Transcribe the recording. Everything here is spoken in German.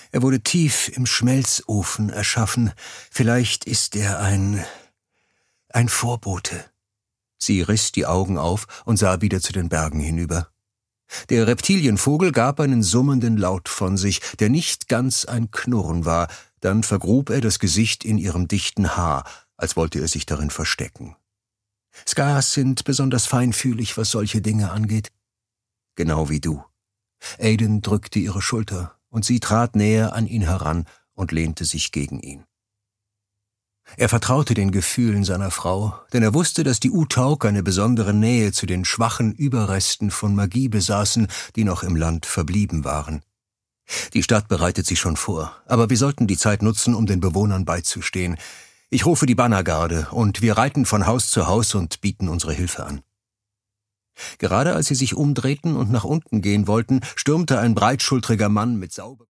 Er wurde tief im Schmelzofen erschaffen. Vielleicht ist er ein Vorbote. Sie riss die Augen auf und sah wieder zu den Bergen hinüber. Der Reptilienvogel gab einen summenden Laut von sich, der nicht ganz ein Knurren war. Dann vergrub er das Gesicht in ihrem dichten Haar, als wollte er sich darin verstecken. Skars sind besonders feinfühlig, was solche Dinge angeht. Genau wie du. Aiden drückte ihre Schulter, und sie trat näher an ihn heran und lehnte sich gegen ihn. Er vertraute den Gefühlen seiner Frau, denn er wusste, dass die Utaug eine besondere Nähe zu den schwachen Überresten von Magie besaßen, die noch im Land verblieben waren. Die Stadt bereitet sich schon vor, aber wir sollten die Zeit nutzen, um den Bewohnern beizustehen. Ich rufe die Bannergarde, und wir reiten von Haus zu Haus und bieten unsere Hilfe an. Gerade als sie sich umdrehten und nach unten gehen wollten, stürmte ein breitschultriger Mann mit sauber